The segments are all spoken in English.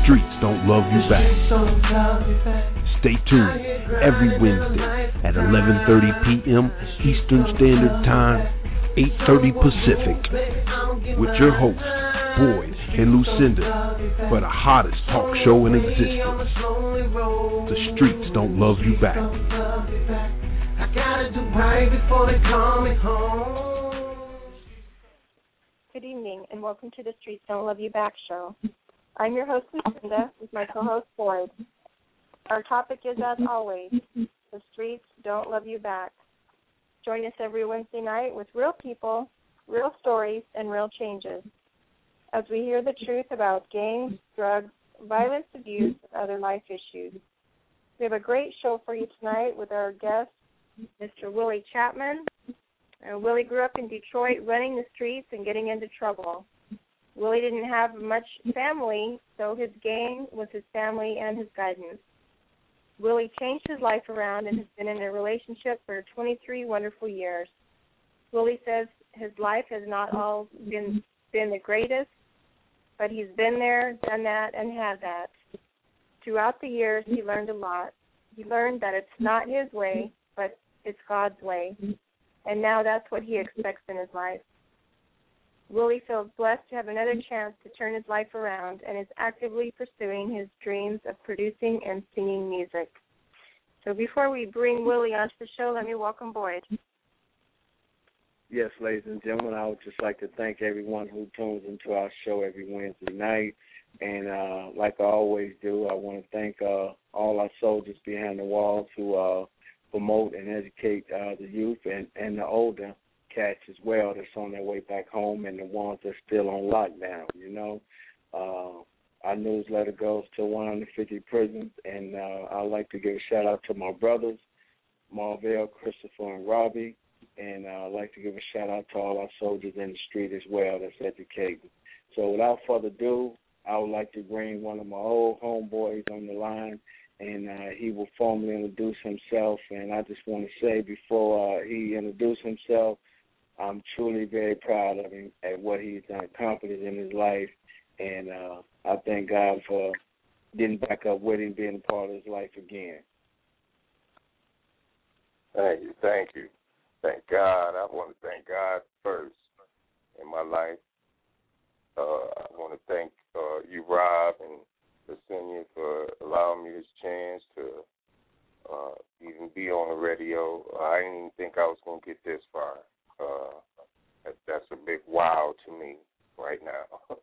streets don't love you back. Stay tuned every Wednesday at 11:30 p.m. Eastern Standard Time, 8:30 Pacific, with your hosts, Boyd and Lucinda, for the hottest talk show in existence. The streets don't love you back. I gotta do right before they call me home. Good evening, and welcome to the Streets Don't Love You Back show. I'm your host, Lucinda, with my co-host, Boyd. Our topic is, as always, the streets don't love you back. Join us every Wednesday night with real people, real stories, and real changes as we hear the truth about gangs, drugs, violence, abuse, and other life issues. We have a great show for you tonight with our guest, Mr. Willie Chapman. Willie grew up in Detroit running the streets and getting into trouble. Willie didn't have much family, so his gang was his family and his guidance. Willie changed his life around and has been in a relationship for 23 wonderful years. Willie says his life has not all been the greatest, but he's been there, done that, and had that. Throughout the years, he learned a lot. He learned that it's not his way, but it's God's way. And now that's what he expects in his life. Willie feels blessed to have another chance to turn his life around and is actively pursuing his dreams of producing and singing music. So before we bring Willie onto the show, let me welcome Boyd. Yes, ladies and gentlemen, I would just like to thank everyone who tunes into our show every Wednesday night. And like I always do, I want to thank all our soldiers behind the walls who promote and educate the youth and the older cats as well that's on their way back home, and the ones that's still on lockdown, you know. Our newsletter goes to 150 prisons, and I'd like to give a shout-out to my brothers, Marvell, Christopher, and Robbie, and I'd like to give a shout-out to all our soldiers in the street as well that's educating. So without further ado, I would like to bring one of my old homeboys on the line, and he will formally introduce himself. And I just want to say before he introduces himself, I'm truly very proud of him at what he's done accomplished in his life, and I thank God for getting back up with him, being a part of his life again. Thank you. Thank God. I want to thank God first in my life. I want to thank you, Rob, and Lucinda for allowing me this chance to even be on the radio. I didn't even think I was going to get this far. That's a big wow to me right now.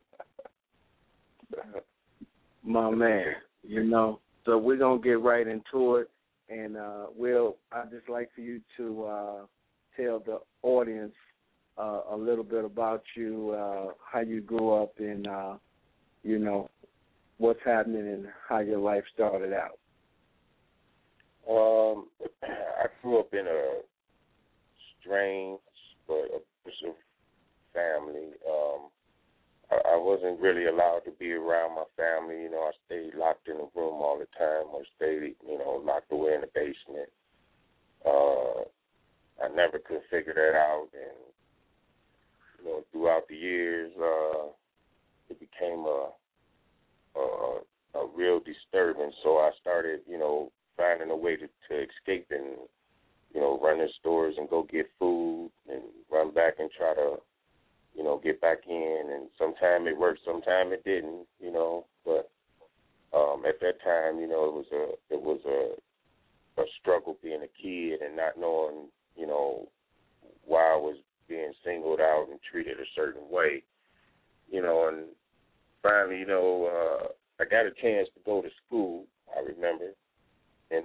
My man, you know, so we're going to get right into it. And, Will, I'd just like for you to tell the audience a little bit about you, how you grew up, and, you know, what's happening and how your life started out. I grew up in a strange but abusive family. I wasn't really allowed to be around my family. You know, I stayed locked in a room all the time, or stayed, you know, locked away in the basement. I never could figure that out, and, you know, throughout the years, it became a real disturbance. So I started, you know, finding a way to escape and, you know, run in stores and go get food and run back and try to, you know, get back in. And sometimes it worked, sometimes it didn't, you know. But at that time, you know, it was a struggle being a kid and not knowing, you know, why I was being singled out and treated a certain way, you know. And finally, you know, I got a chance to go to school, I remember. And,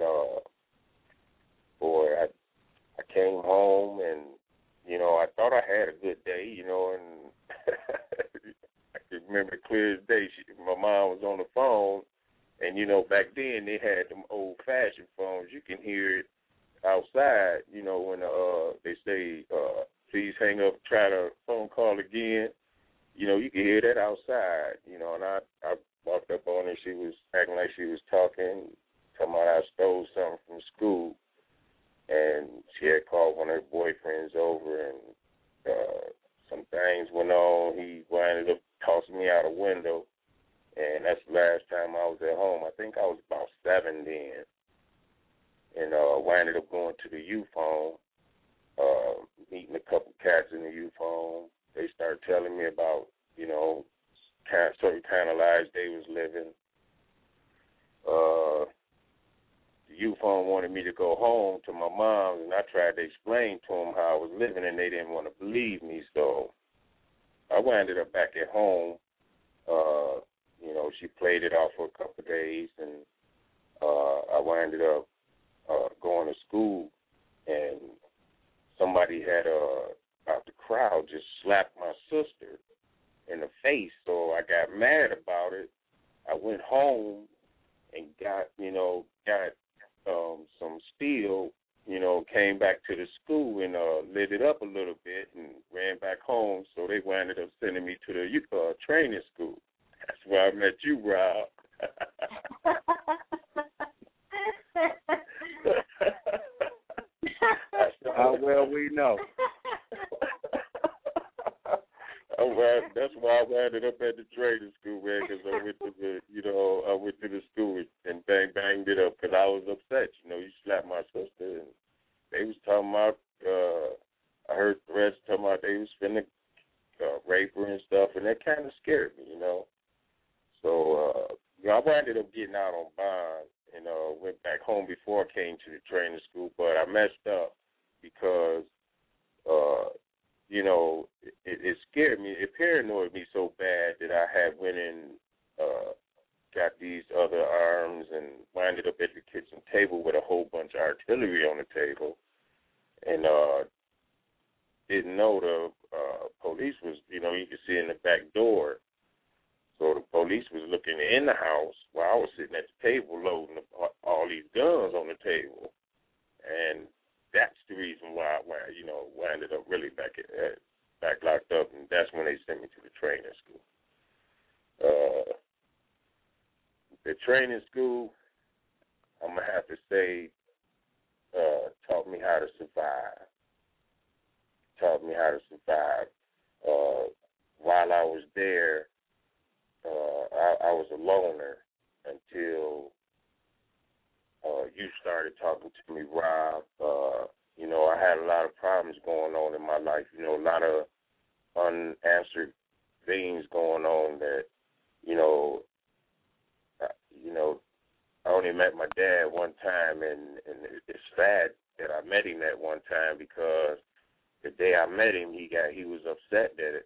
boy, I came home and, you know, I thought I had a good day, you know, and I can remember clear as day, my mom was on the phone, and, you know, back then they had them old-fashioned phones. You can hear it outside, you know, when they say, please hang up, try the phone call again. You know, you can hear that outside, you know, and I walked up on her. She was acting like she was talking about I stole something from school. And she had called one of her boyfriends over, and some things went on. He ended up tossing me out a window, And that's the last time I was at home. I think I was about 7 then. And I ended up going to the youth home, meeting a couple cats in the youth home. They started telling me about, certain kind of lives they was living. The youth home wanted me to go home to my mom's, and I tried to explain to them how I was living, and they didn't want to believe me. So I ended up back at home. She played it off for a couple of days, and I ended up going to school, and somebody had out the crowd just slapped my sister in the face. So I got mad about it. I went home and got some steel, came back to the school and lit it up a little bit and ran back home. So they wound up sending me to the training school. That's where I met you, Rob. How well we know. That's why I ended up at the training school, man, because I went to the school and banged it up because I was upset. You slapped my sister, and they was talking about, I heard the rest talking about they was finna rape her and stuff, and that kind of scared me, So, I ended up getting out on bond and went back home before I came to the training school, but I messed up because, it scared me. It paranoid me so bad that I had went and got these other arms and winded up at the kitchen table with a whole bunch of artillery on the table, and didn't know the police was, you could see in the back door. So the police was looking in the house while I was sitting at the table loading all these guns on the table. And that's the reason why I ended up really back locked up, and that's when they sent me to the training school. The training school, I'm going to have to say, taught me how to survive. While I was there, I was a loner until you started talking to me, Rob. I had a lot of problems going on in my life, a lot of unanswered things going on that, I only met my dad one time, and it's sad that I met him that one time because the day I met him, he was upset that,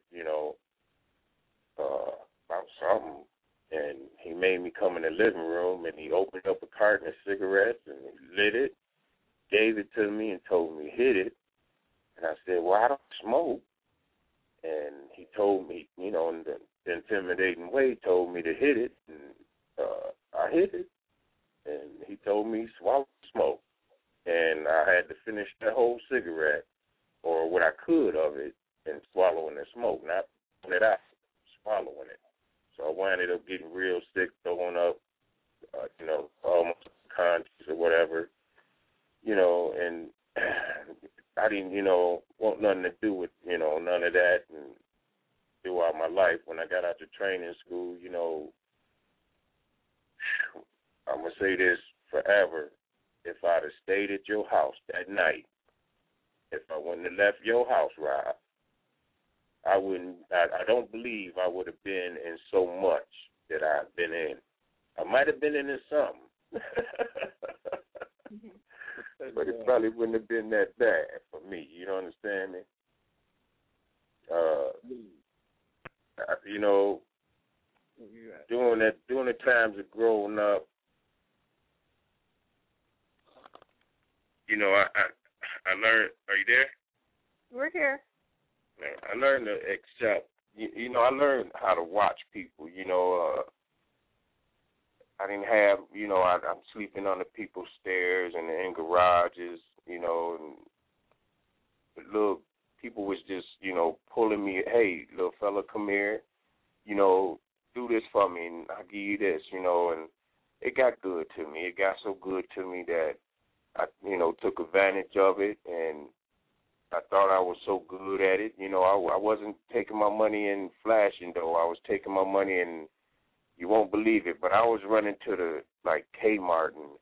about something, and he made me come in the living room, and he opened up a carton of cigarettes, and he lit it, gave it to me, and told me hit it. And I said, well, I don't smoke. And he told me, in the intimidating way, told me to hit it, and I hit it. And he told me swallow the smoke. And I had to finish that whole cigarette, or what I could of it, and swallowing the smoke, not that I swallowing it. So I wound up getting real sick, throwing up, almost conscious or whatever, and I didn't, want nothing to do with, none of that. And throughout my life, when I got out to training school, I'm going to say this forever. If I'd have stayed at your house that night, if I wouldn't have left your house, Rob, I don't believe I would have been in so much that I've been in. I might have been in something. But it probably wouldn't have been that bad for me. You don't understand me? During the times of growing up, I learned. Are you there? We're here. I learned to accept. I learned how to watch people. I didn't have. I'm sleeping under people's stairs and in garages. And little people was just, pulling me. Hey, little fella, come here. Do this for me, and I'll give you this. And it got good to me. It got so good to me that I, took advantage of it, and I thought I was so good at it. I wasn't taking my money and flashing, though. I was taking my money and, you won't believe it, but I was running to the Kmart and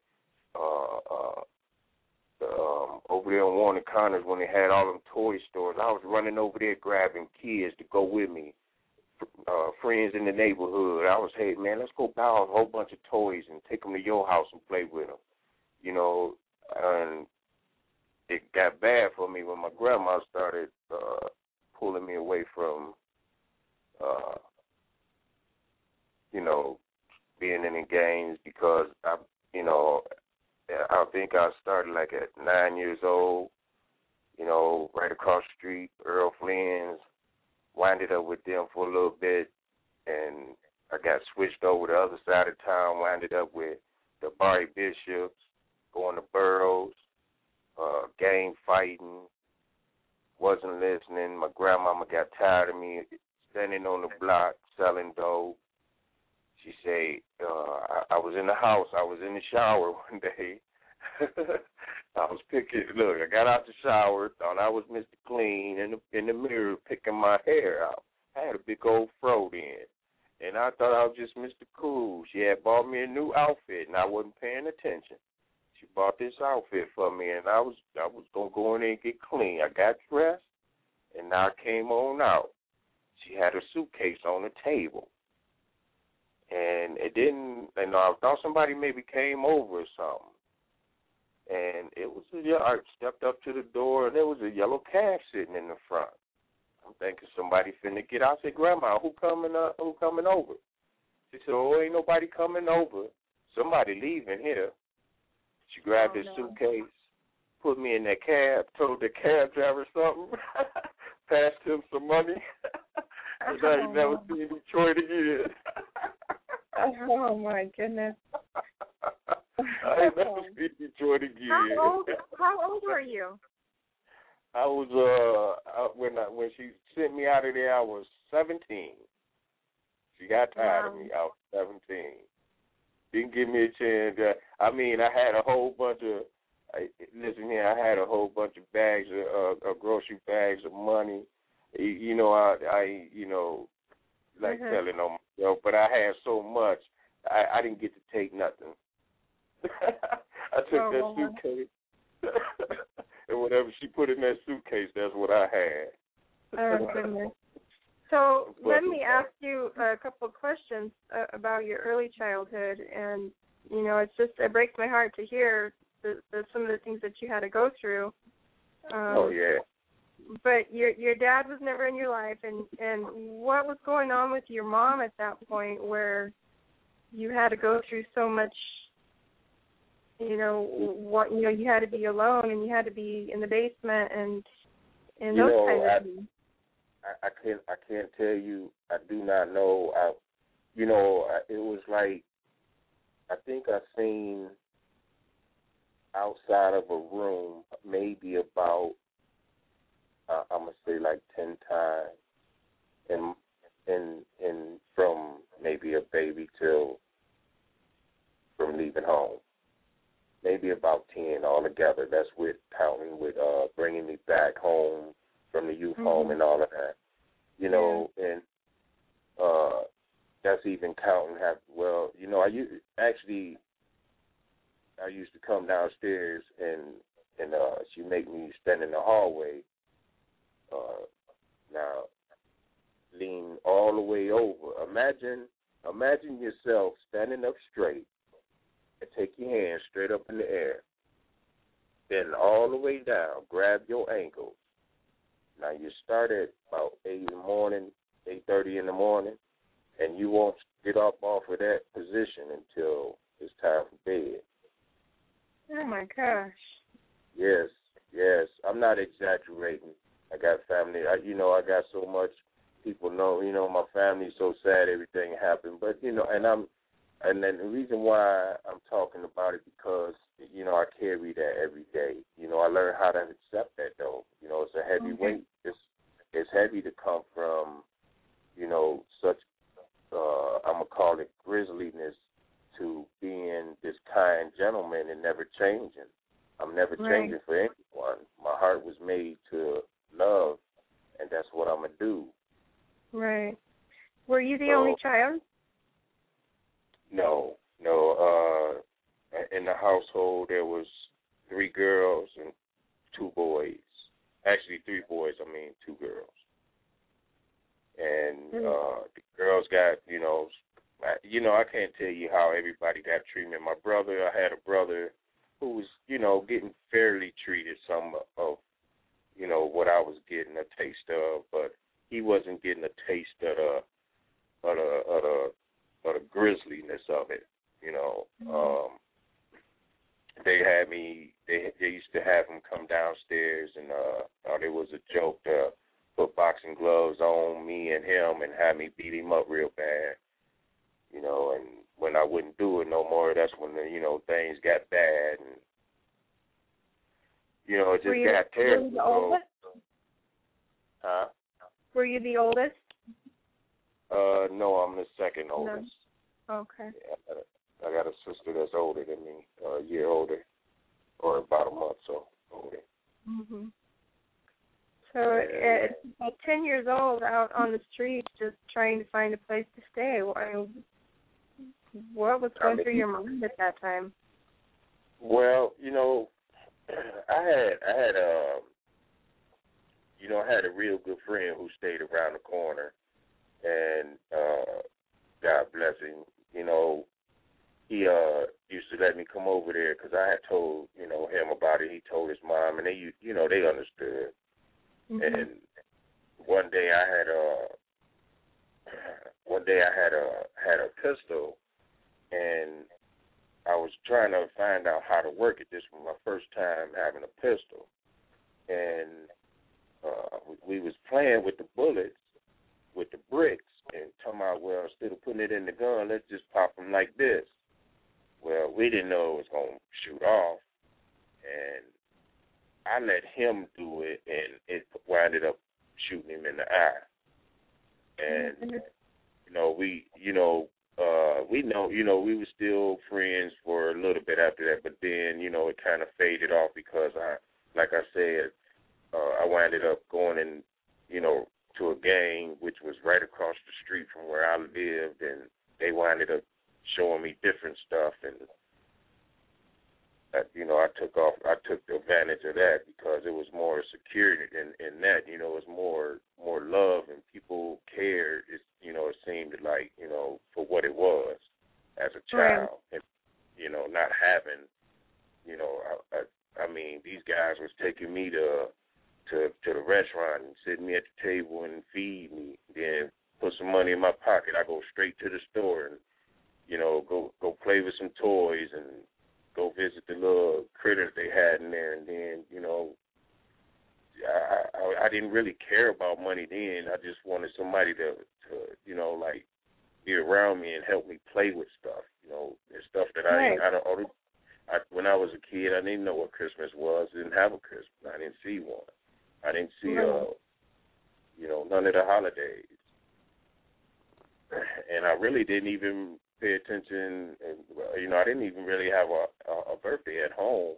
over there on Warner Connors when they had all them toy stores. I was running over there grabbing kids to go with me, friends in the neighborhood. I was, hey, man, let's go buy a whole bunch of toys and take them to your house and play with them. And it got bad for me when my grandma started pulling me away from, being in the games because I think I started at 9 years old, right across the street, Earl Flynn's, winded up with them for a little bit, and I got switched over to the other side of town, winded up with the Barry Bishops, going to Burroughs, gang fighting, wasn't listening. My grandmama got tired of me standing on the block selling dope. She said, I was in the house. I was in the shower one day. I got out the shower, thought I was Mr. Clean in the mirror picking my hair out. I had a big old fro then, and I thought I was just Mr. Cool. She had bought me a new outfit, and I wasn't paying attention. She bought this outfit for me, and I was going to go in there and get clean. I got dressed, and I came on out. She had her suitcase on the table. And it didn't, I thought somebody maybe came over or something. And I stepped up to the door, and there was a yellow cab sitting in the front. I'm thinking somebody finna get out. I said, Grandma, who coming over? She said, oh, ain't nobody coming over. Somebody leaving here. She grabbed his suitcase, put me in that cab, told the cab driver something, passed him some money. And I ain't never seen Detroit again. Oh, my goodness. I ain't never seen Detroit again. How old were you? I was, when she sent me out of there, I was 17. She got tired of me. I was 17. Didn't give me a chance. I had a whole bunch of, I had a whole bunch of bags of grocery bags of money. Selling on myself, but I had so much, I didn't get to take nothing. I took that suitcase, and whatever she put in that suitcase, that's what I had. Oh, goodness. So let me ask you a couple of questions about your early childhood, and, it breaks my heart to hear some of the things that you had to go through. Oh, yeah. But your dad was never in your life, and what was going on with your mom at that point where you had to go through so much, you had to be alone and you had to be in the basement and those kinds of things. I can't tell you. I do not know. It was like, I think I seen outside of a room maybe about, I'm going to say 10 times, and from maybe a baby till from leaving home. Maybe about 10 altogether. That's with counting with bringing me back home from the youth home and all of that. And that's even counting. I used to come downstairs and she make me stand in the hallway. Now, lean all the way over. Imagine yourself standing up straight and take your hands straight up in the air. Then all the way down, grab your ankles. Now, you start at about 8:30 in the morning, and you won't get up off of that position until it's time for bed. Oh, my gosh. Yes. I'm not exaggerating. I got family. I got so much people know. My family's so sad everything happened. But and then the reason why I'm talking about it because I carry that every day. I learned how to accept that though. It's a heavy weight. It's heavy to come from such I'm gonna call it grisliness to being this kind gentleman and never changing. I'm never changing for anyone. My heart was made to love, and that's what I'm going to do. Right. Were you the only child? No. In the household, there was 3 girls and 2 boys. Actually, 3 boys. 2 girls. And the girls got, I can't tell you how everybody got treatment. My brother, I had a brother who was, getting fairly treated, some of, what I was getting a taste of, but he wasn't getting a taste of the grisliness of it, They had me. They used to have him come downstairs, and there was a joke to put boxing gloves on me and him and have me beat him up real bad, And when I wouldn't do it no more, that's when things got bad, and it just got terrible. Were you the oldest? Huh? Were you the oldest? No, I'm the second oldest. No. Okay. Yeah, I got a sister that's older than me, a year older, or about a month so older. Mhm. So at 10 years old, out on the street, just trying to find a place to stay. What was going through your mind at that time? Well, I had a real good friend who stayed around the corner, and God bless him. He used to let me come over there because I had told him about it. He told his mom, and they they understood. Mm-hmm. And one day I had a pistol, and I was trying to find out how to work it. This was my first time having a pistol, and we was playing with the bullets, with the bricks, and talking about, well, instead of putting it in the gun, let's just pop them like this. Well, we didn't know it was going to shoot off, and I let him do it, and it winded up shooting him in the eye. And we were still friends for a little bit after that, but then it kind of faded off because like I said, I winded up going in, to a gang which was right across the street from where I lived, and they winded up showing me different stuff, and I took advantage of that because it was more security in that, it was more love and people cared. It seemed like, for what it was as a child, and not having, these guys was taking me to the restaurant and sitting me at the table and feed me, then put some money in my pocket. I go straight to the store and go play with some toys and go visit the little critters they had in there, and then, I didn't really care about money then. I just wanted somebody to be around me and help me play with stuff, and stuff that when I was a kid, I didn't know what Christmas was. I didn't have a Christmas. I didn't see one. I didn't see, none of the holidays. And I really didn't even pay attention, and, I didn't even really have a birthday at home,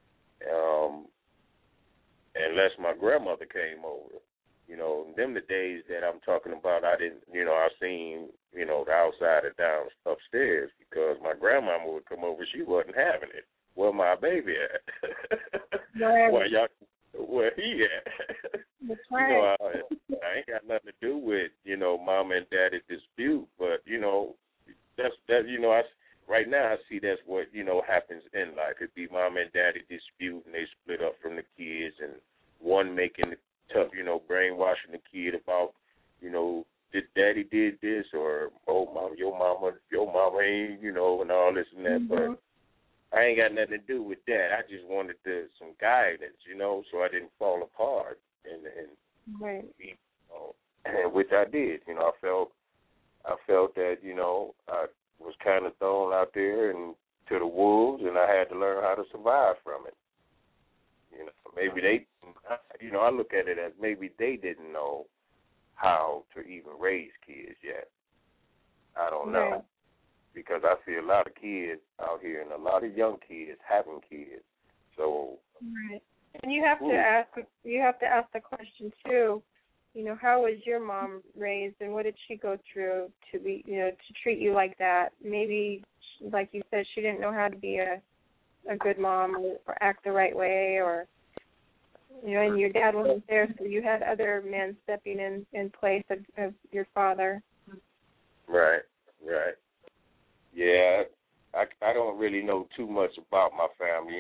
unless my grandmother came over. Them the days that I'm talking about, I didn't, I seen, the outside and down upstairs because my grandmama would come over. She wasn't having it. Where my baby at? Where he at? That's right. I ain't got nothing to do with, mom and daddy dispute, but, that's right now I see that's what, happens in life. It'd be mom and daddy dispute and they split up from the kids, and one making it tough, brainwashing the kid about, this daddy did this, or, oh, mom, your mama ain't, and all this and that, mm-hmm. But I ain't got nothing to do with that. I just wanted some guidance, so I didn't fall apart, and right. Which I did. I felt that, I was kind of thrown out there and to the wolves, and I had to learn how to survive from it. Maybe they, I look at it as maybe they didn't know how to even raise kids yet. I don't know. Right. Because I see a lot of kids out here and a lot of young kids having kids. So right. And you have to ask the question too, how was your mom raised, and what did she go through to be, to treat you like that? Maybe, like you said, she didn't know how to be a good mom or act the right way, or, and your dad wasn't there, so you had other men stepping in place of your father. Right. Yeah, I don't really know too much about my family.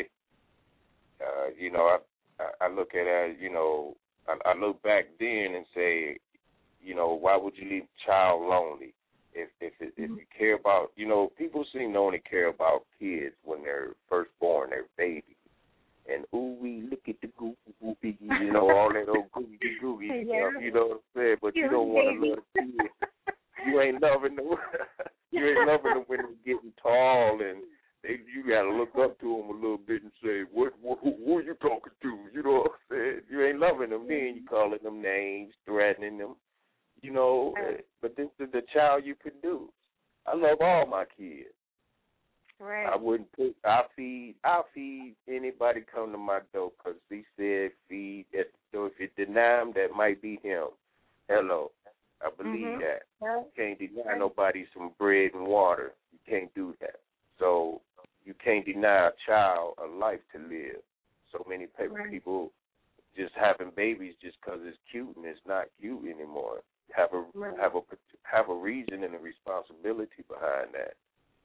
I look at it as, I look back then and say, why would you leave a child lonely? If you care about, people seem to only care about kids when they're first born, they're babies. And we look at the goofy, all that old goofy stuff, you know what I'm saying? But you don't want to love the kids. You ain't loving them. You ain't loving them when they're getting tall, and you got to look up to them a little bit and say, who are you talking to? You know what I'm saying? You ain't loving them then. You calling them names, threatening them, But this is the child you produce. I love all my kids. Right. I'll feed anybody come to my door because he said feed. So if you deny him, that might be him. Hello. I believe that. You can't deny nobody some bread and water. You can't do that. So you can't deny a child a life to live. So many people just having babies just because it's cute, and it's not cute anymore. Have a reason and a responsibility behind that.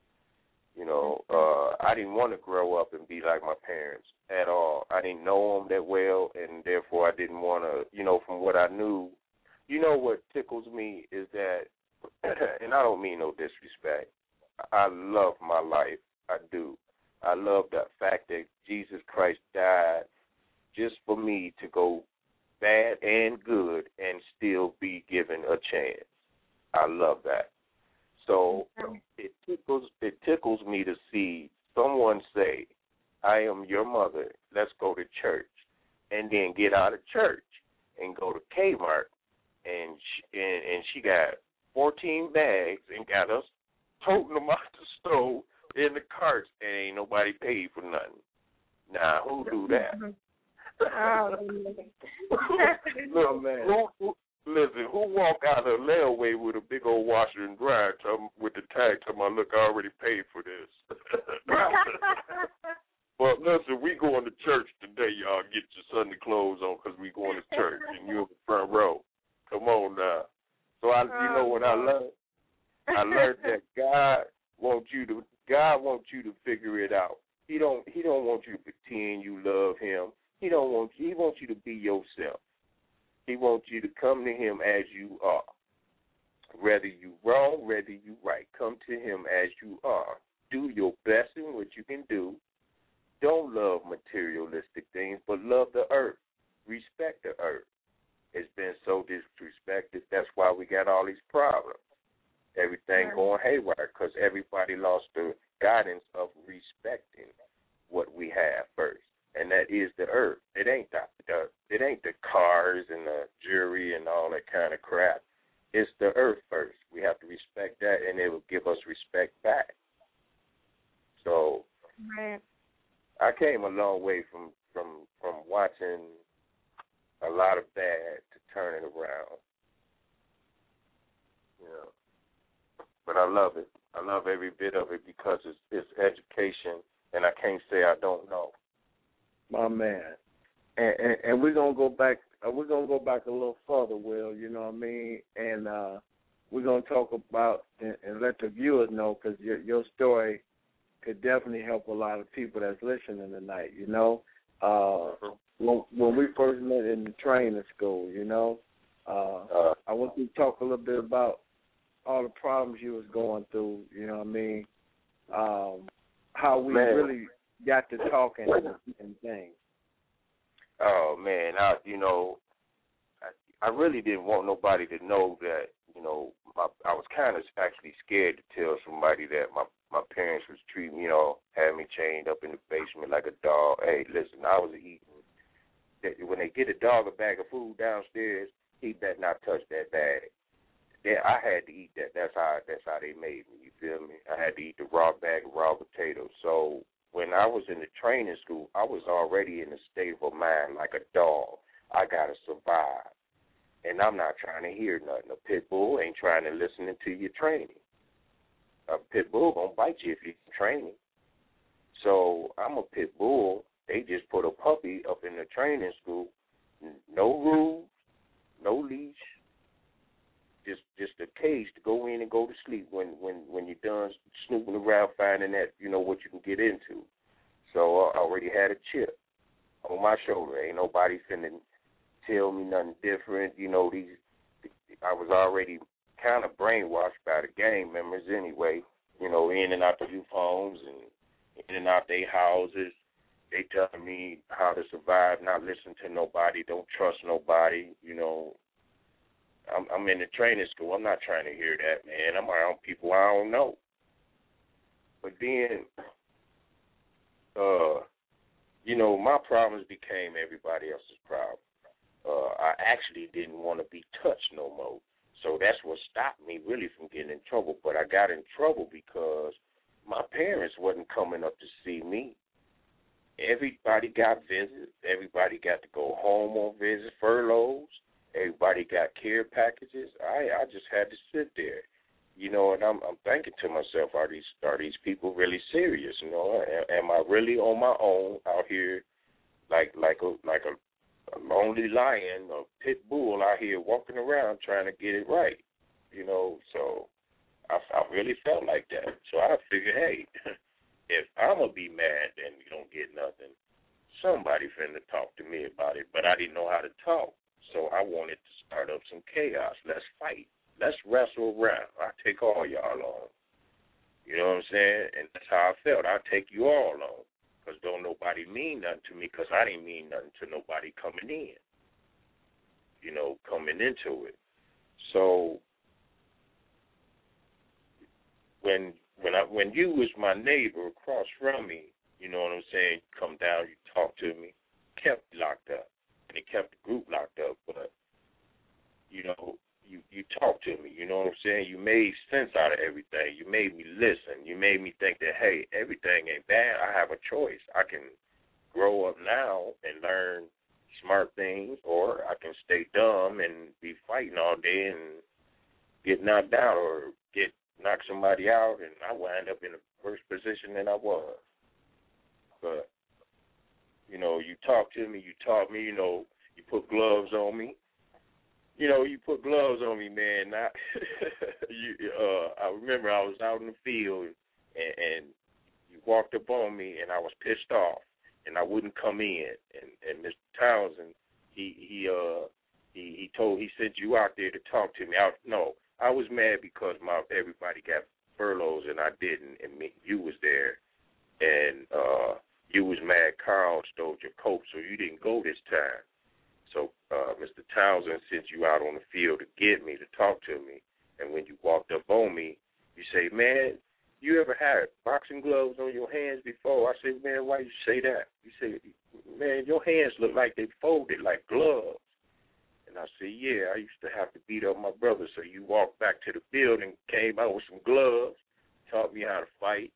I didn't want to grow up and be like my parents at all. I didn't know them that well, and therefore I didn't want to, from what I knew. What tickles me is that, and I don't mean no disrespect, I love my life. I do. I love the fact that Jesus Christ died just for me to go bad and good and still be given a chance. I love that. So it tickles me to see someone say, I am your mother, let's go to church, and then get out of church and go to Kmart, and she got 14 bags and got us toting them out the stove in the carts, and ain't nobody paid for nothing. Now, who do that? Look, man. Who walk out of the layaway with a big old washer and dryer with the tag telling me, look, I already paid for this. But listen, we going to church today, y'all. Get your Sunday clothes on because we going to church, and you in the front row. Come on now. So what I learned? I learned that God wants you to figure it out. He don't want you to pretend you love him. He wants you to be yourself. He wants you to come to him as you are. Whether you wrong, whether you right, come to him as you are. Do your best in what you can do. Don't love materialistic things, but love the earth. Respect the earth. It's been so disrespected. That's why we got all these problems. Everything going haywire because everybody lost the guidance of respecting what we have first, and that is the earth. It ain't the cars and the jewelry and all that kind of crap. It's the earth first. We have to respect that, and it will give us respect back. So I came a long way from watching a lot of bad to turning around. But I love it. I love every bit of it because it's education, and I can't say I don't know. My man. And we're gonna go back. We're gonna go back a little further, Will. You know what I mean? And we're gonna talk about and let the viewers know because your story could definitely help a lot of people that's listening tonight. When we first met in the training school, I want you to talk a little bit about all the problems you was going through. You know what I mean? How we really got to talking and things. Oh man, I really didn't want nobody to know that. I was kind of actually scared to tell somebody that my parents was treating me, had me chained up in the basement like a dog. Hey, listen, I was eating. When they get a dog a bag of food downstairs, he better not touch that bag. Yeah, I had to eat that. That's how they made me. You feel me? I had to eat the raw bag of raw potatoes. So when I was in the training school, I was already in a state of mind like a dog. I gotta survive. And I'm not trying to hear nothing. A pit bull ain't trying to listen to your training. A pit bull gonna bite you if you're training. So I'm a pit bull. They just put a puppy up in the training school. No rules, no leash. Just a cage to go in and go to sleep when you're done snooping around, finding that what you can get into. So I already had a chip on my shoulder. Ain't nobody finna tell me nothing different. I was already kind of brainwashed by the gang members anyway. In and out the youth homes and in and out their houses. They telling me how to survive, not listen to nobody, don't trust nobody. I'm in the training school. I'm not trying to hear that, man. I'm around people I don't know. But then, my problems became everybody else's problem. I actually didn't want to be touched no more. So that's what stopped me really from getting in trouble. But I got in trouble because my parents wasn't coming up to see me. Everybody got visits. Everybody got to go home on visits, furloughs. Everybody got care packages. I just had to sit there, and I'm thinking to myself, are these people really serious? Am I really on my own out here like a lonely lion, a pit bull out here walking around trying to get it right? So I really felt like that. So I figured, hey, if I'm going to be mad and you don't get nothing, somebody finna talk to me about it. But I didn't know how to talk. So I wanted to start up some chaos. Let's fight. Let's wrestle around. I'll take all y'all on. You know what I'm saying? And that's how I felt. I'll take you all on. Because don't nobody mean nothing to me because I didn't mean nothing to nobody coming in. Coming into it. So when you was my neighbor across from me, you know what I'm saying, come down, you talk to me, kept locked up. And it kept the group locked up, but, you talked to me, you know what I'm saying? You made sense out of everything. You made me listen. You made me think that, hey, everything ain't bad. I have a choice. I can grow up now and learn smart things, or I can stay dumb and be fighting all day and get knocked out or knock somebody out, and I wind up in a worse position than I was. But you talk to me, you taught me, you put gloves on me. You put gloves on me, man. I remember I was out in the field, and you walked up on me, and I was pissed off, and I wouldn't come in. And Mr. Townsend, he sent you out there to talk to me. I was mad because everybody got furloughs, and I didn't, and you was there, and you was mad Carl stole your coat, so you didn't go this time. So Mr. Townsend sent you out on the field to get me, to talk to me. And when you walked up on me, you say, man, you ever had boxing gloves on your hands before? I said, man, why you say that? You say, man, your hands look like they folded like gloves. And I said, yeah, I used to have to beat up my brother. So you walked back to the building, came out with some gloves, taught me how to fight.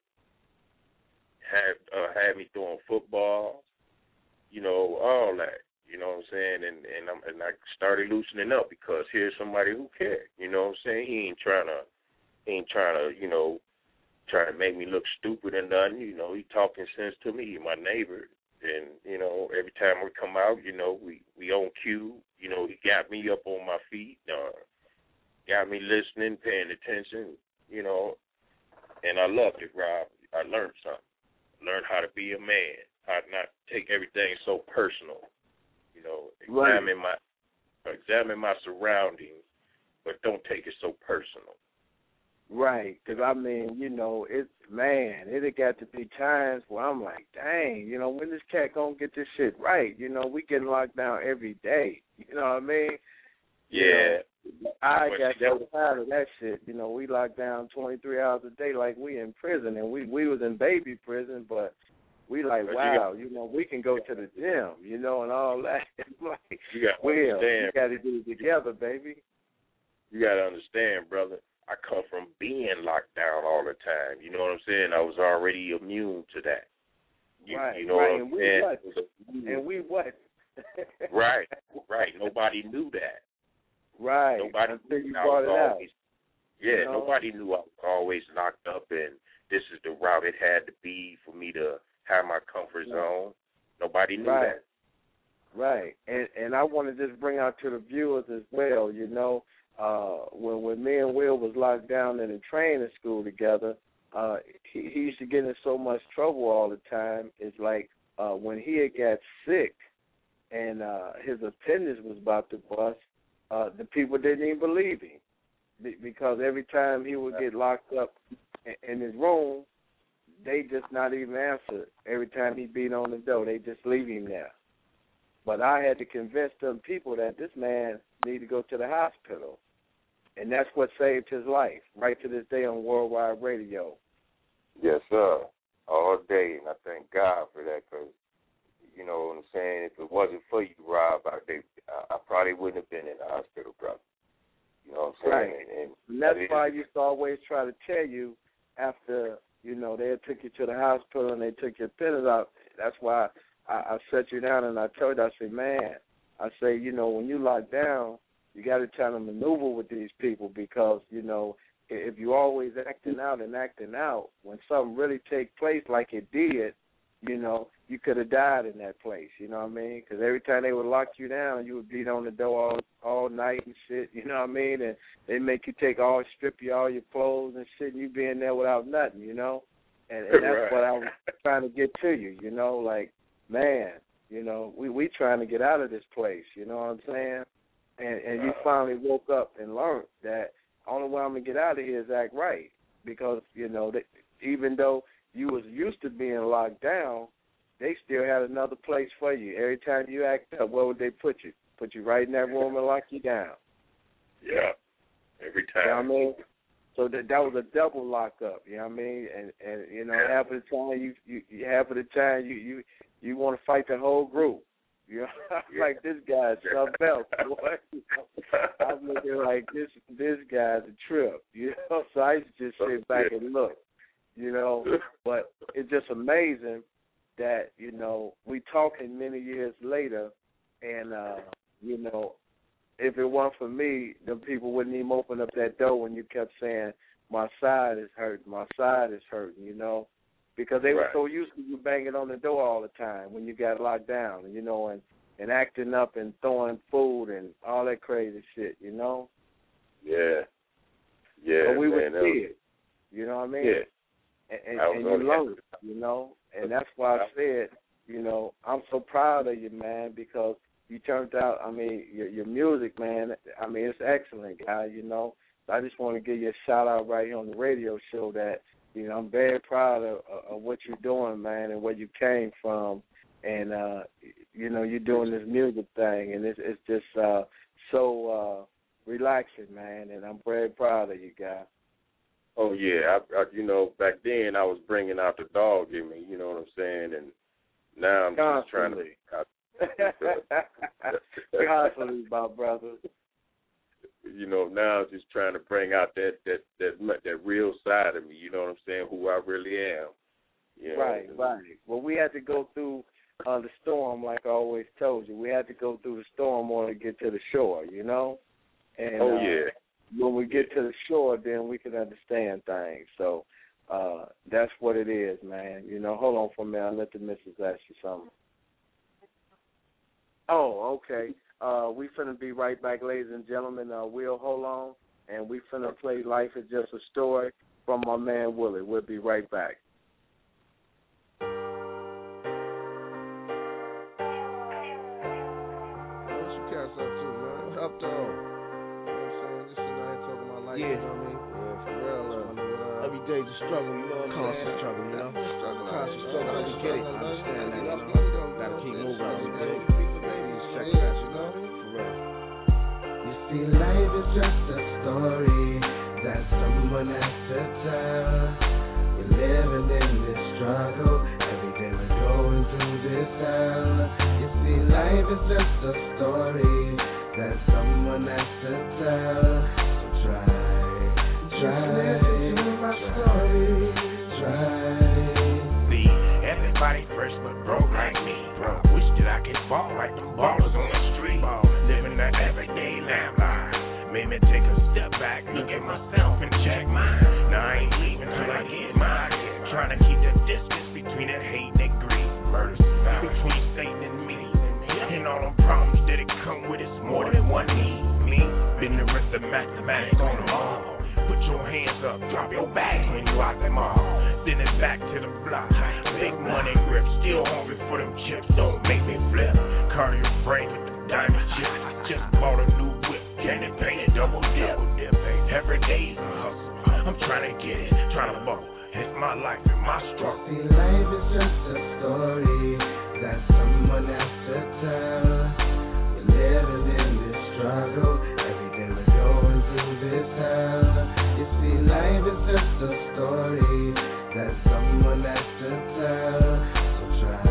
Had me throwing football, all that. You know what I'm saying? And I started loosening up because here's somebody who cared. You know what I'm saying? He ain't trying to, trying to make me look stupid and nothing. He talking sense to me. He my neighbor. And, every time we come out, we on cue. He got me up on my feet, got me listening, paying attention, and I loved it, Rob. I learned something. Learn how to be a man, how to not take everything so personal. Examine my surroundings, but don't take it so personal. Right, because it got to be times where I'm like, dang, when this cat gonna get this shit right? We getting locked down every day. You know what I mean? Yeah. I got so tired of that shit. We locked down 23 hours a day like we in prison, and we was in baby prison, but we like, wow, we can go to the gym, and all that. Like, we got to do it together, baby. You got to understand, brother, I come from being locked down all the time. You know what I'm saying? I was already immune to that. Right. And we what? Right. Nobody knew that. Right. Nobody Until you knew I brought was it out. always, nobody knew I was always locked up, and this is the route it had to be for me to have my comfort zone. Nobody knew that. Right. And I want to just bring out to the viewers as well, you know, when me and Will was locked down in a training school together, he used to get in so much trouble all the time. It's like when he had got sick and his appendix was about to bust, the people didn't even believe him because every time he would get locked up in his room, they just not even answer. Every time he beat on the door, they just leave him there. But I had to convince them people that this man need to go to the hospital. And that's what saved his life, right to this day on Worldwide Radio. Yes, sir. All day, and I thank God for that because, you know what I'm saying, if it wasn't for you, Rob, I probably wouldn't have been in the hospital, brother. You know what I'm saying? Right. And that's why I used to always try to tell you after, you know, they took you to the hospital and they took your appendix out. That's why I set you down and I told you, I said, man, I say, you know, when you lock down, you got to try to maneuver with these people because, you know, if you always acting out, when something really take place like it did, you know, you could have died in that place, you know what I mean? Because every time they would lock you down, you would beat on the door all night and shit, you know what I mean? And they make you strip you all your clothes and shit, and you be in there without nothing, you know? And that's what I was trying to get to you, you know, like, man, you know, we trying to get out of this place, you know what I'm saying? And you finally woke up and learned that the only way I'm going to get out of here is act right. Because, you know, even though you was used to being locked down, they still had another place for you. Every time you act up, where would they put you? Put you right in that room and lock you down. Yeah, every time. You know what I mean? So that was a double lockup, you know what I mean? And you know, half of the time you want to fight the whole group. You know, like this guy's something else, boy. I'm looking like this guy's a trip, you know. So I used to just sit back and look, you know. But it's just amazing that, you know, we talking many years later, and you know, if it weren't for me, the people wouldn't even open up that door when you kept saying my side is hurting, you know. Because they were so used to you banging on the door all the time when you got locked down, you know, and acting up and throwing food and all that crazy shit, you know? Yeah. But we were kids, you know what I mean? Yeah. And you learned, you know? And that's why I said, you know, I'm so proud of you, man, because you turned out, I mean, your music, man, I mean, it's excellent, guy, you know? So I just want to give you a shout-out right here on the radio show that, you know, I'm very proud of what you're doing, man, and where you came from. And, you know, you're doing this music thing, and it's just so relaxing, man, and I'm very proud of you, guy. Oh, yeah. I you know, back then I was bringing out the dog in me, you know what I'm saying? And now I'm just trying to... Constantly, my brother. You know, now I'm just trying to bring out that real side of me, you know what I'm saying, who I really am. You know? Right. Well, we had to go through the storm, like I always told you. We had to go through the storm in order to get to the shore, you know? And, when we get to the shore, then we can understand things. So that's what it is, man. You know, hold on for a minute. I'll let the missus ask you something. Oh, okay. We finna be right back, ladies and gentlemen. We'll hold on, and we finna play Life is Just a Story from my man Willie. We'll be right back. What you cats up to, man? Up to all. You know what I'm saying? Just sitting out here talking about life, you know what I mean? Yeah, for real. Every day's a struggle, you know what I'm saying? Constant struggle, you know? Constant struggle, we get it. I understand that, you know? Gotta keep moving every day. Check that, you know? See, life is just a story that someone has to tell. We're living in this struggle. Every day we're going through this hell. You see, life is just a story that someone has to tell. So listen to my story. See, everybody first but broke like me. Wish that I could ball like them ballers on the street. Living that everyday lamb life. automatic on them all. Put your hands up, drop your bags when you out them all. Then it's back to the block. Big money grip, still hungry for them chips. Don't make me flip. Cardio frame with the diamond chips. Just bought a new whip, candy painted, double dip. Every day's a hustle. I'm trying to get it, trying to bubble. It's my life and my struggle. See, life is just a story that someone has to tell. We're living in this struggle. Every day we're going through this hell. You see, life is just a story that someone has to tell. So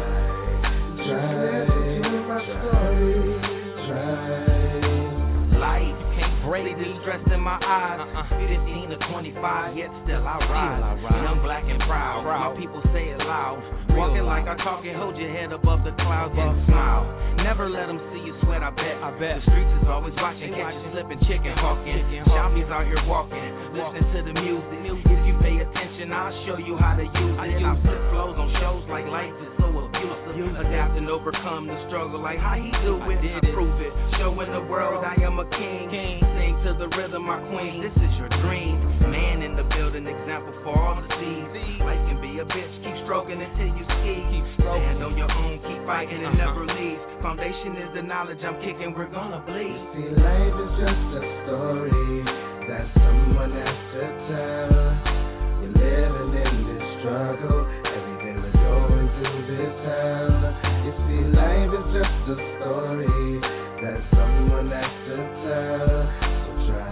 try. Life can't break the stress in my eyes. 15 to 25, yet still I rise. Young, black, and proud. My people say it loud. Walking like I talk and hold your head above the clouds and smile. Never let them see you sweat, I bet. The streets is always watching, catch you slipping, chicken hawking. Shoppies out here walking, listening to the music. If you pay attention, I'll show you how to use it. I flip flows on shows like life is so abusive. Adapt and overcome the struggle like how he do it. I prove it, showing the world I am a king. Sing to the rhythm, my queen, this is your dream. Man in the building, example for all to see. Life can be a bitch, keep stroking until you ski. Stand on your own, keep fighting and never leave. Foundation is the knowledge I'm kicking, we're gonna bleed. See, life is just a story that someone has to tell. We're living in this struggle. Every day we're going through this hell. You see, life is just a story that someone has to tell. So try.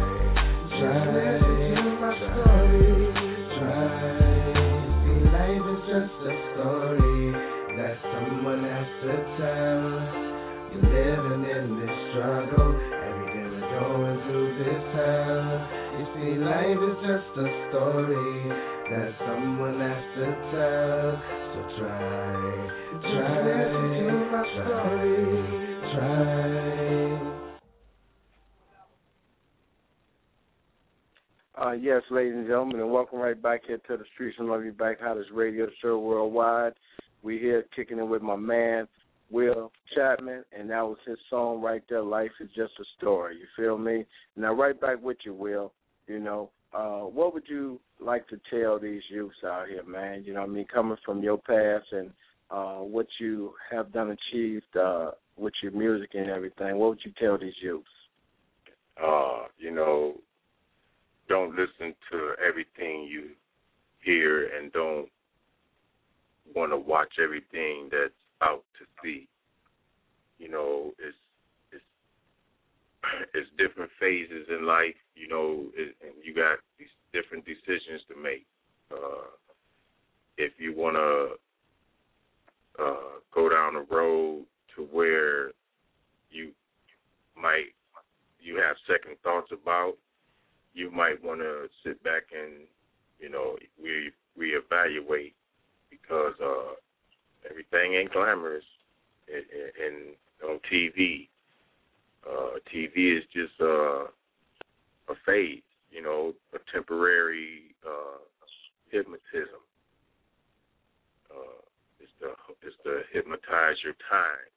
See, life is just a story that someone has to tell. You're living in this struggle. Every day we're going through this hell. You see, life is just a story that someone has to tell. So try. Yes, ladies and gentlemen, and welcome right back here to the Streets and Love You Back, hottest radio show worldwide. We here kicking it with my man, Will Chapman, and that was his song right there, Life is Just a Story. You feel me? Now, right back with you, Will. You know, what would you like to tell these youths out here, man? You know what I mean? Coming from your past and what you have done achieved with your music and everything, what would you tell these youths? You know, don't listen to everything you hear and don't want to watch everything that's out to see. You know, it's different phases in life, you know, and you got these different decisions to make. If you want to go down a road to where you have second thoughts about, you might want to sit back and, you know, reevaluate, because everything ain't glamorous and on TV. TV is just a phase, you know, a temporary hypnotism. It's to hypnotize your time.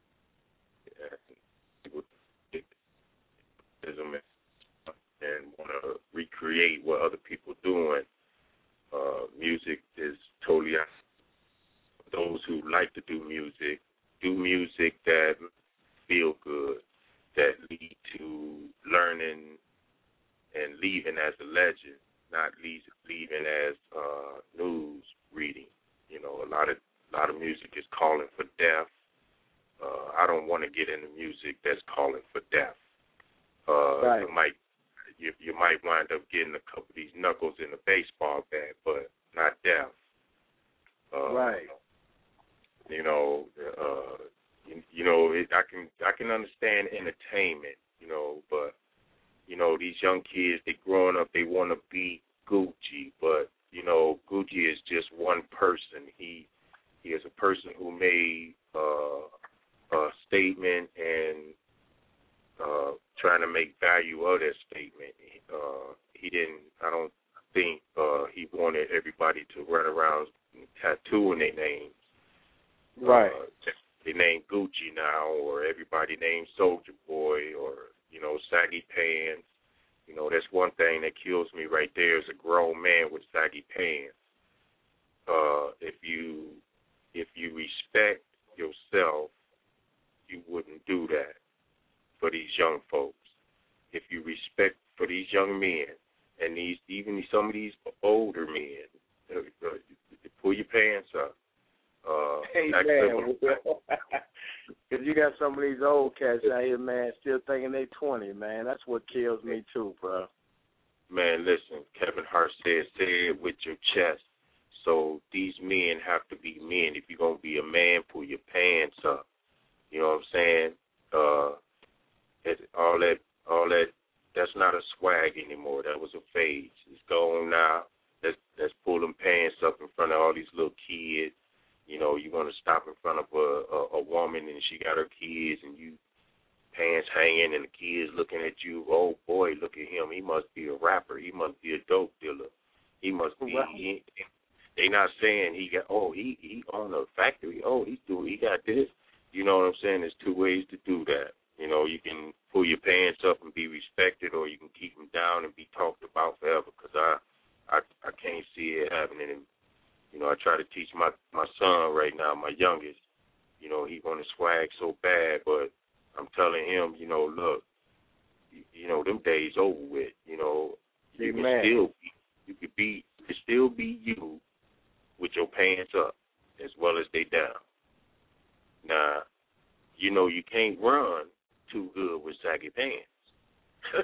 And want to recreate what other people doing. Music is totally those who like to do music that feel good, that lead to learning and leaving as a legend, not leaving as news reading. You know, a lot of music is calling for death. I don't want to get into music that's calling for death. Right. You might wind up getting a couple of these knuckles in a baseball bat, but not death. Right. You know, I can understand entertainment, you know, but you know, these young kids, they growing up, they want to be Gucci, but you know, Gucci is just one person. He is a person who made a statement and trying to make value of that statement. I don't think he wanted everybody to run around tattooing their names. Right. They name Gucci now, or everybody named Soulja Boy, or, you know, Saggy Pants. You one thing that kills me right there is a grown man with saggy pants. If you respect yourself, you wouldn't do that for these young folks. If you respect for these young men and even some of these older men, pull your pants up. Hey, man, because you got some of these old cats out here, man, still thinking they 20, man. That's what kills me too, bro. Man, listen, Kevin Hart said, say it with your chest. So these men have to be men. If you're going to be a man, pull your pants up. You know what I'm saying? All that, that's not a swag anymore. That was a phase. It's gone now. Let's pull them pants up in front of all these little kids. You know, you're going to stop in front of a woman and she got her kids and you pants hanging and the kids looking at you. Oh, boy, look at him. He must be a rapper. He must be a dope dealer. He must be. They not saying he own a factory. Oh, he got this. You know what I'm saying? There's two ways to do that. You know, you can pull your pants up and be respected, or you can keep them down and be talked about forever. Because I can't see it happening. And, you know, I try to teach my son right now, my youngest. You know, he want to swag so bad, but I'm telling him, you know, look, you know, them days over with. You know, you can still be you with your pants up as well as they down. Now, you know you can't run too good with saggy pants.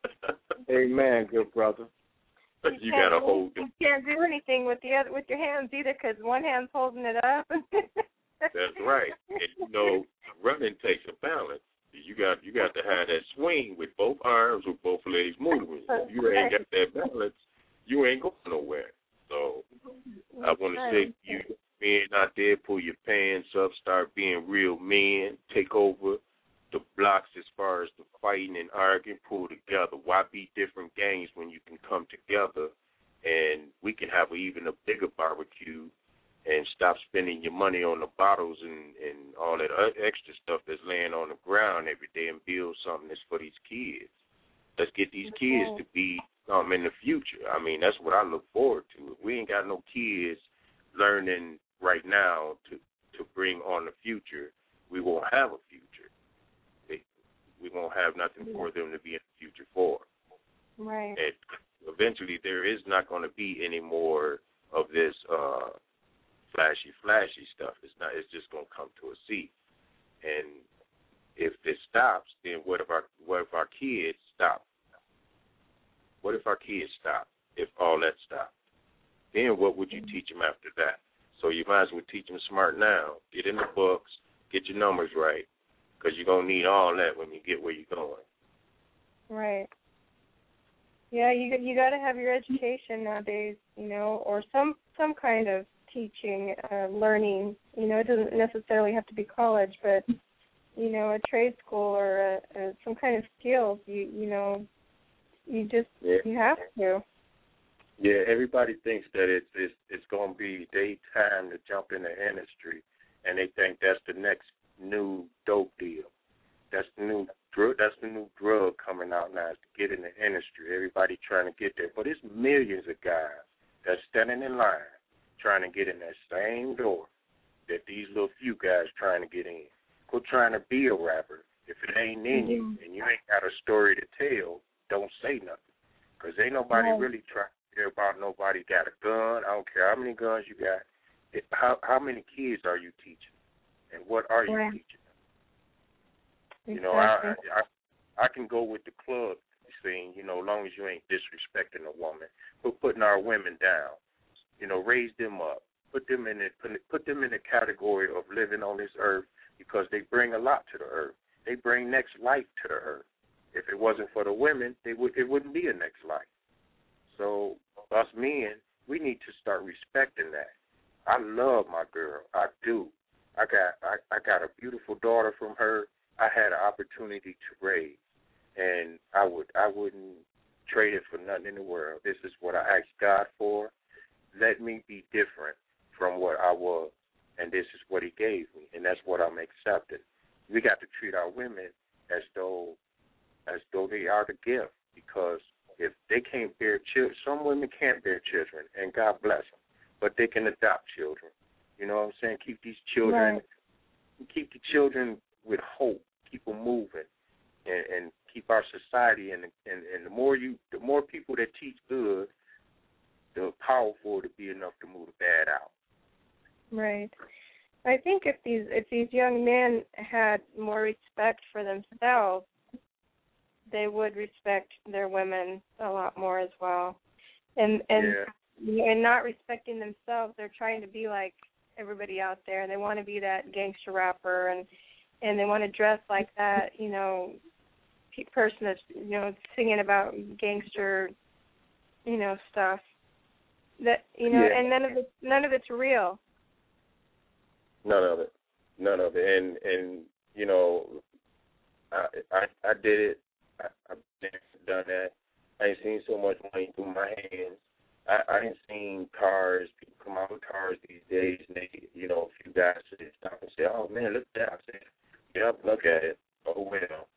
Amen, good brother. You gotta hold them. You can't do anything with your hands either because one hand's holding it up. That's right. And you know, running takes a balance. You got to have that swing with both arms, with both legs moving. If you ain't got that balance, you ain't going nowhere. So I want to say, you men out there, pull your pants up, start being real men, take over the blocks as far as the fighting and arguing, pull together. Why be different gangs when you can come together and we can have even a bigger barbecue and stop spending your money on the bottles and all that extra stuff that's laying on the ground every day and build something that's for these kids. Let's get these kids to be in the future. I mean, that's what I look forward to. If we ain't got no kids learning right now to bring on the future, we won't have a future. We won't have nothing for them to be in the future for. Right. And eventually there is not going to be any more of this flashy stuff. It's just going to come to a cease. And if this stops, then what if our kids stop? What if our kids stop? If all that stopped, then what would you teach them after that? So you might as well teach them smart now. Get in the books, get your numbers right, because you're gonna need all that when you get where you're going. Right. Yeah, you got to have your education nowadays, you know, or some kind of teaching, learning. You know, it doesn't necessarily have to be college, but you know, a trade school or some kind of skills. You know, you have to. Yeah, everybody thinks that it's going to be daytime to jump in the industry, and they think that's the next new dope deal. That's the new drug coming out now, is to get in the industry. Everybody trying to get there, but it's millions of guys that's standing in line trying to get in that same door that these little few guys trying to get in. Quit trying to be a rapper. If it ain't in you and you ain't got a story to tell, don't say nothing, because ain't nobody really trying to care about nobody got a gun. I don't care how many guns you got. How many kids are you teaching, and what are you teaching them? You know, I can go with the club scene, you know, as long as you ain't disrespecting a woman, but putting our women down, you know, raise them up, put them in the category of living on this earth, because they bring a lot to the earth. They bring next life to the earth. If it wasn't for the women, it wouldn't be a next life. So us men, we need to start respecting that. I love my girl. I do. I got a beautiful daughter from her. I had an opportunity to raise, and I wouldn't trade it for nothing in the world. This is what I asked God for. Let me be different from what I was, and this is what He gave me, and that's what I'm accepting. We got to treat our women as though they are the gift, because if they they can't bear children. Some women can't bear children, and God bless them, but they can adopt children. You know what I'm saying? Keep these children, keep the children with hope. Keep them moving, and keep our society. And the more people that teach good, the powerful to be enough to move the bad out. Right. I think if these young men had more respect for themselves, they would respect their women a lot more as well. And not respecting themselves, they're trying to be like everybody out there. They want to be that gangster rapper, and they want to dress like that, person that's, singing about gangster, stuff. That and none of it's real. None of it. And I did it. I've done that. I ain't seen so much money through my hands. I ain't seen cars, people come out with cars these days, and they, a few guys stop and say, "Oh man, look at that." I said, "Yep, look at it." Oh well,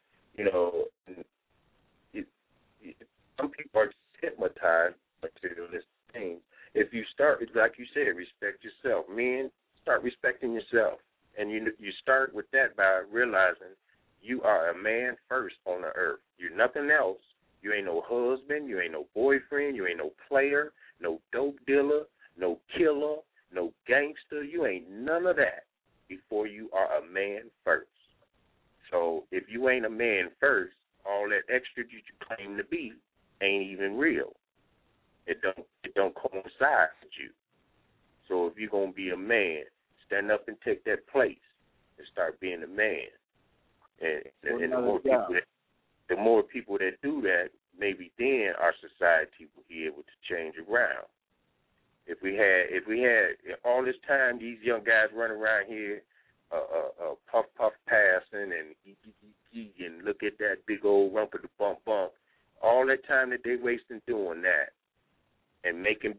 some people are hypnotized by materialistic things. If you start, like you said, respect yourself. Men, start respecting yourself, and you start with that by realizing you are a man first on the earth. You're nothing else. You ain't no husband. You ain't no boyfriend. You ain't no player, no dope dealer, no killer, no gangster. You ain't none of that before you are a man first. So if you ain't a man first, all that extra that you claim to be ain't even real. It don't coincide with you. So if you're gonna be a man, stand up and take that place and start being a man. And the more people that do that, maybe then our society will be able to change around. If we had all this time, these young guys running around here, puff passing and look at that big old rumper to bump, all that time that they wasting doing that and making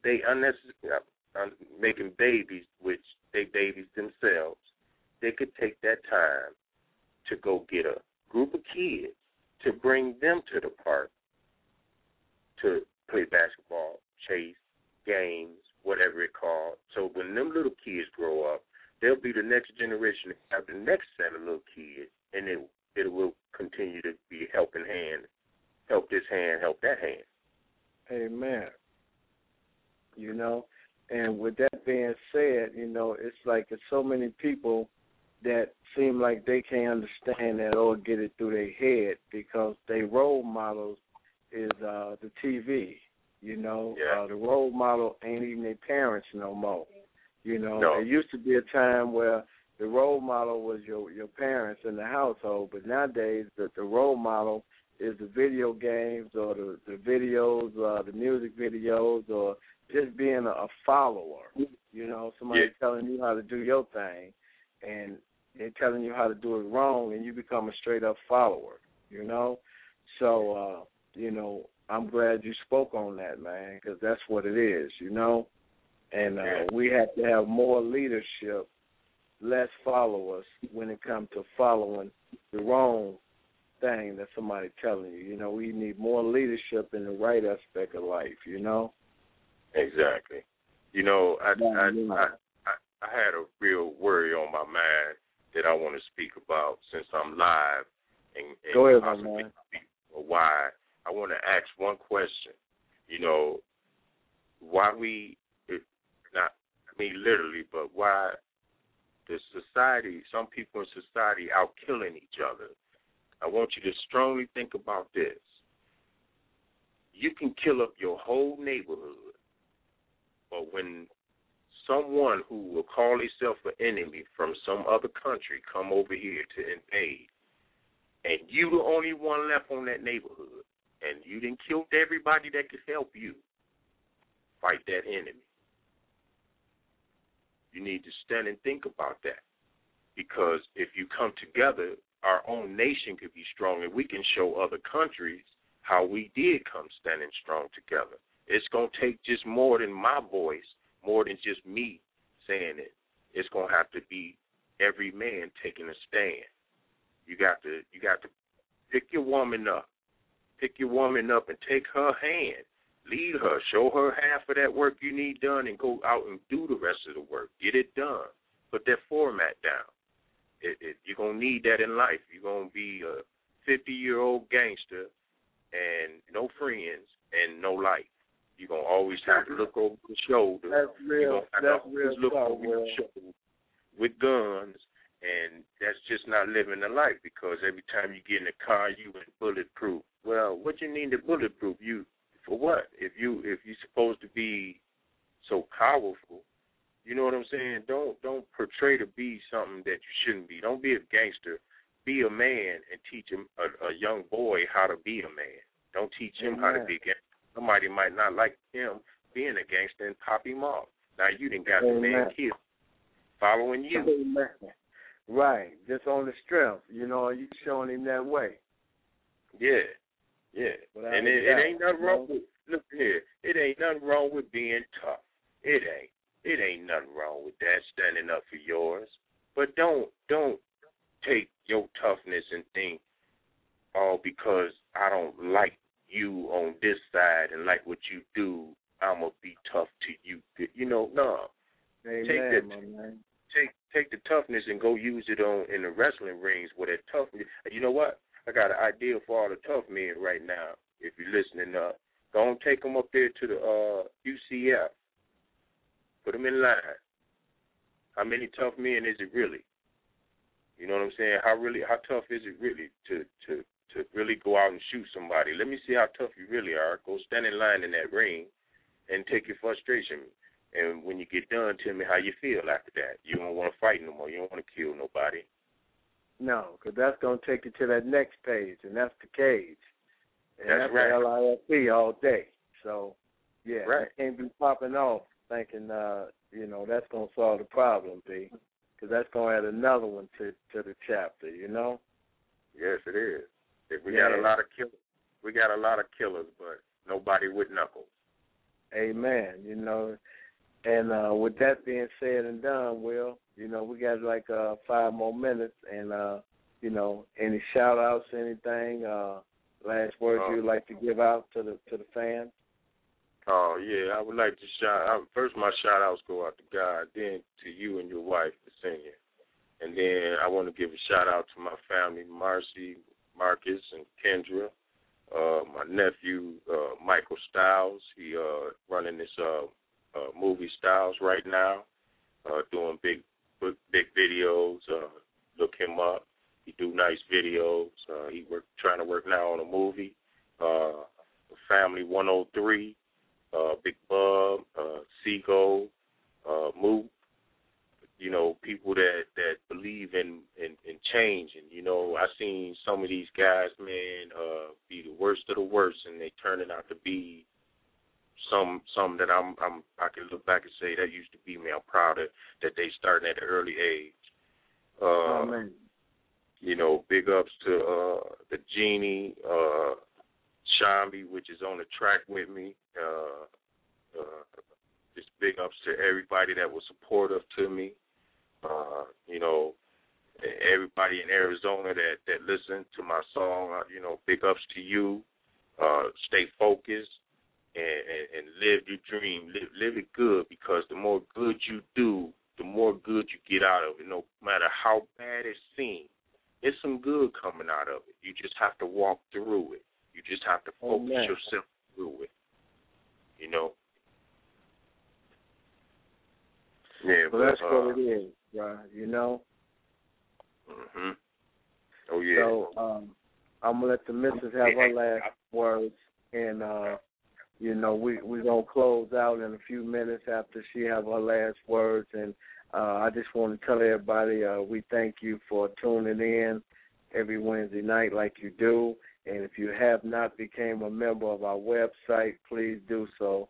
babies, which they babies themselves, they could take that time to go get a group of kids to bring them to the park to play basketball, chase, games, whatever it's called. So when them little kids grow up, they'll be the next generation to have the next set of little kids, and it will continue to be helping hand, help this hand, help that hand. Amen. And with that being said, it's like there's so many people that seem like they can't understand that or get it through their head because their role models is the TV. The role model ain't even their parents no more. No. There used to be a time where the role model was your parents in the household, but nowadays the role model is the video games or the videos, the music videos, or just being a follower. Somebody telling you how to do your thing, and they're telling you how to do it wrong, and you become a straight-up follower, So, I'm glad you spoke on that, man, because that's what it is, And we have to have more leadership, less followers when it comes to following the wrong thing that somebody's telling you. We need more leadership in the right aspect of life, Exactly. I had a real worry on my mind that I want to speak about since I'm live and go ahead, possibly why. I want to ask one question. Why literally, but why the society, some people in society out killing each other. I want you to strongly think about this. You can kill up your whole neighborhood, but when someone who will call himself an enemy from some other country come over here to invade, and you the only one left on that neighborhood, and you done killed everybody that could help you fight that enemy. You need to stand and think about that, because if you come together, our own nation could be strong, and we can show other countries how we did come standing strong together. It's going to take just more than my voice, more than just me saying it. It's going to have to be every man taking a stand. You got to pick your woman up Pick your woman up and take her hand. Lead her. Show her half of that work you need done and go out and do the rest of the work. Get it done. Put that format down. You're going to need that in life. You're going to be a 50-year-old gangster and no friends and no life. You're going to always have to look over your shoulder. That's real. That's real. Look over your shoulder with guns, and that's just not living the life, because every time you get in a car, you in bulletproof. Well, what you need to bulletproof? You for what? If you're supposed to be so powerful, you know what I'm saying? Don't portray to be something that you shouldn't be. Don't be a gangster. Be a man and teach him a young boy how to be a man. Don't teach him how to be a gangster. Somebody might not like him being a gangster and pop him off. Now you done got the man killed, following you. Right, just on the strength, you showing him that way. Yeah. And it ain't nothing wrong with, look here, it ain't nothing wrong with being tough. It ain't nothing wrong with that, standing up for yours. But don't take your toughness and think, because I don't like you on this side and like what you do, I'm going to be tough to you. No. Amen, Take the toughness and go use it in the wrestling rings with that toughness. You know what? I got an idea for all the tough men right now. If you're listening up, go and take them up there to the UCF. Put them in line. How many tough men is it really? You know what I'm saying? How tough is it really to really go out and shoot somebody? Let me see how tough you really are. Go stand in line in that ring and take your frustration. And when you get done, tell me how you feel after that. You don't want to fight no more. You don't want to kill nobody. No, because that's going to take you to that next page, and that's the cage. And that's right. LIFE all day. So, yeah, right. I can't be popping off thinking, that's going to solve the problem, B, because that's going to add another one to the chapter, Yes, it is. We got a lot of killers. We got a lot of killers, but nobody with knuckles. Amen. And with that being said and done, Will, we got like 5 more minutes, and any shout outs, anything, last words you'd like to give out to the fans? Oh yeah, I would like to shout out. First, my shout outs go out to God, then to you and your wife, the senior, and then I want to give a shout out to my family, Marcy, Marcus, and Kendra. My nephew, Michael Styles, he running this movie Styles right now, doing big videos. Look him up. He do nice videos. He trying to work now on a movie. Family 103, Big Bub, Seago, Moot. People that believe in changing. I seen some of these guys, man, be the worst of the worst, and they turning out to be some that I can look back and say that used to be me. I'm proud of that they starting at an early age. Amen. Big ups to the Genie, Shambi, which is on the track with me. Just big ups to everybody that was supportive to me. Everybody in Arizona that listened to my song, big ups to you. Stay focused and live your dream. Live it good, because the more good you do, the more good you get out of it. No matter how bad it seems, there's some good coming out of it. You just have to walk through it. You just have to focus yourself through it. Yeah, well, that's what it is, right? Mhm. Oh yeah. So I'm gonna let the missus have her last words, and we're gonna close out in a few minutes after she have her last words. And I just want to tell everybody we thank you for tuning in every Wednesday night like you do. And if you have not became a member of our website, please do so.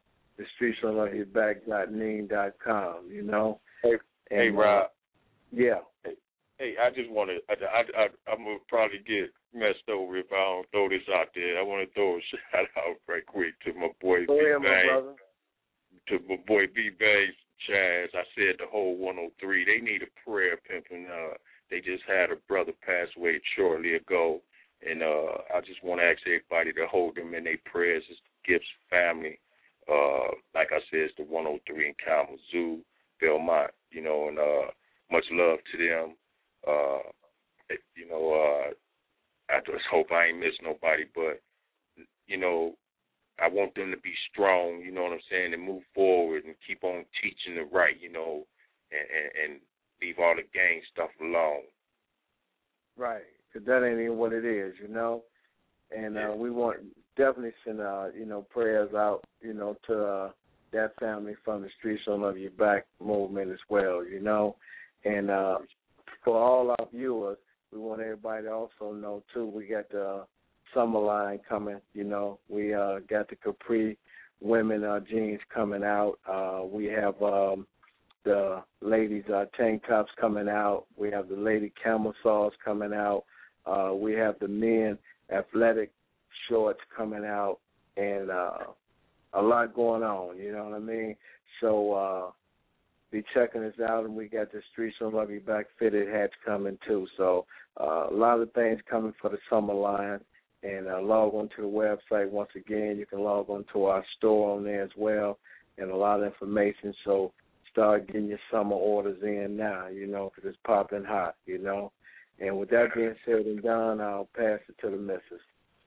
TheStreetsOnLoveYouBack.Ning.com. Hey, Rob. Yeah. Hey, I just want to. I'm gonna probably get messed over if I don't throw this out there. I want to throw a shout out right quick to my boy B-Bang. To my boy B-Bang, Chaz. I said the whole 103. They need a prayer, pimping. They just had a brother pass away shortly ago. And I just want to ask everybody to hold them in their prayers. It's the Gibbs family. Like I said, it's the 103 in Kalamazoo, Belmont, you know, and much love to them. You know, I just hope I ain't miss nobody, but, you know, I want them to be strong, you know what I'm saying, and move forward and keep on teaching the right, you know, and leave all the gang stuff alone. Right, because that ain't even what it is, you know. And we want definitely send, you know, prayers out, you know, to that family from the Streets Don't Love You Back movement as well, you know. And for all our viewers, we want everybody to also know, too, we got the summer line coming, you know. We got the Capri women jeans coming out. We have the ladies' tank tops coming out. We have the lady camel saws coming out. We have the men athletic shorts coming out, and a lot going on, you know what I mean? So be checking us out, and we got the Streets Don't Love You Back fitted hats coming too. So a lot of things coming for the summer line. And log on to the website. Once again, you can log on to our store on there as well, and a lot of information. So start getting your summer orders in now, you know, because it's popping hot, you know. And with that being said and done, I'll pass it to the missus.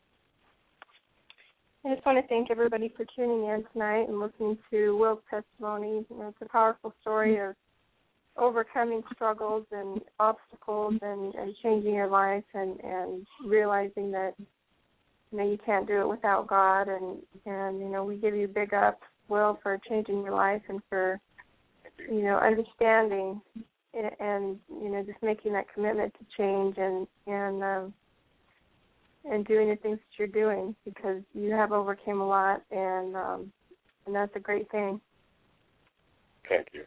I just want to thank everybody for tuning in tonight and listening to Will's testimony. You know, it's a powerful story of overcoming struggles and obstacles and changing your life and realizing that, you know, you can't do it without God. And you know, we give you big ups, Will, for changing your life and for, you know, understanding and, you know, just making that commitment to change and doing the things that you're doing, because you have overcame a lot, and that's a great thing. Thank you.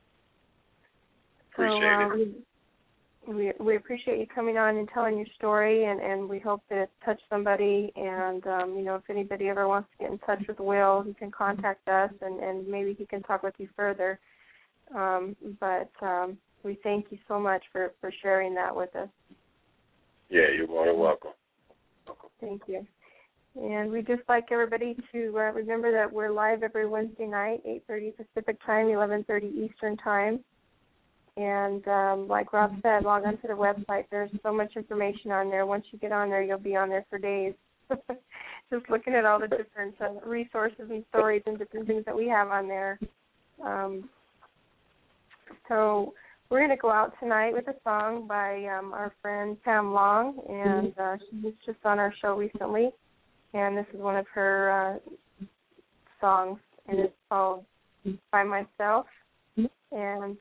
Appreciate it. We appreciate you coming on and telling your story, and we hope that it touched somebody. And, you know, if anybody ever wants to get in touch with Will, he can contact us, and maybe he can talk with you further. But we thank you so much for sharing that with us. Yeah, you're more than welcome. Thank you. And we'd just like everybody to remember that we're live every Wednesday night, 8:30 Pacific Time, 11:30 Eastern Time. And like Rob said, log on to the website. There's so much information on there. Once you get on there, you'll be on there for days. Just looking at all the different resources and stories and different things that we have on there. So we're going to go out tonight with a song by our friend Pam Long, and she was just on our show recently, and this is one of her songs, and it's called By Myself, and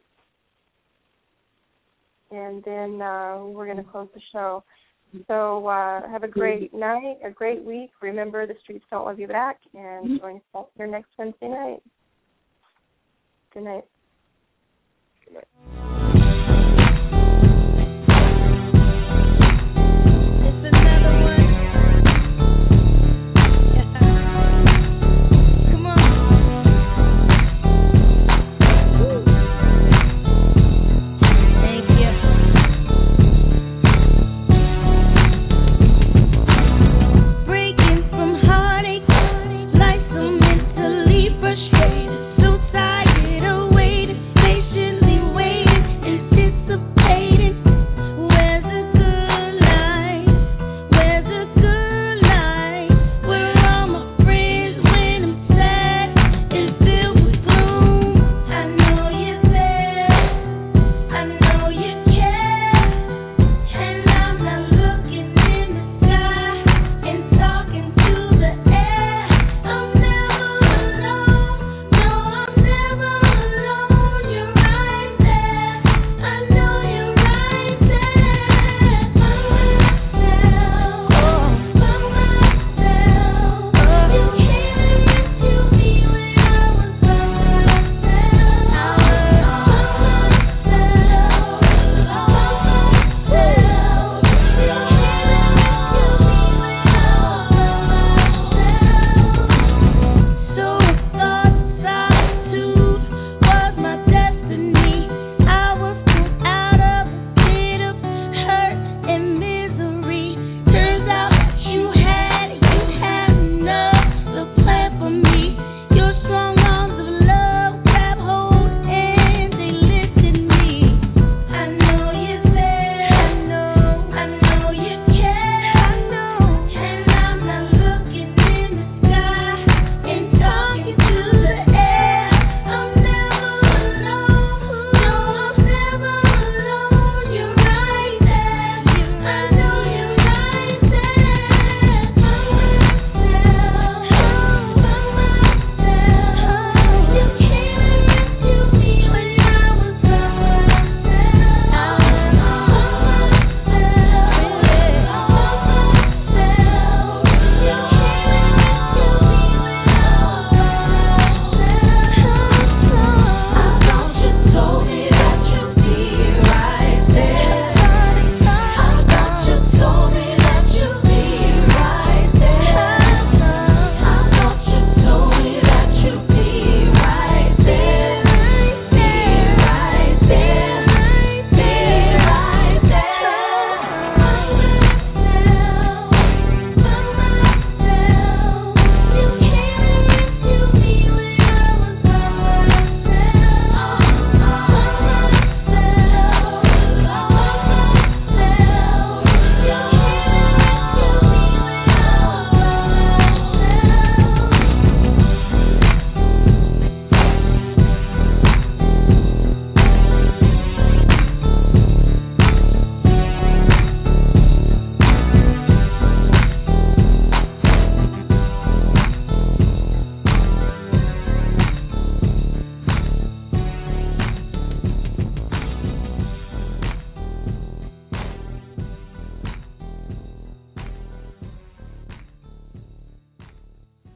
then we're going to close the show. So have a great night, a great week. Remember, the Streets Don't Love You Back, and join us here next Wednesday night. Good night. Good night.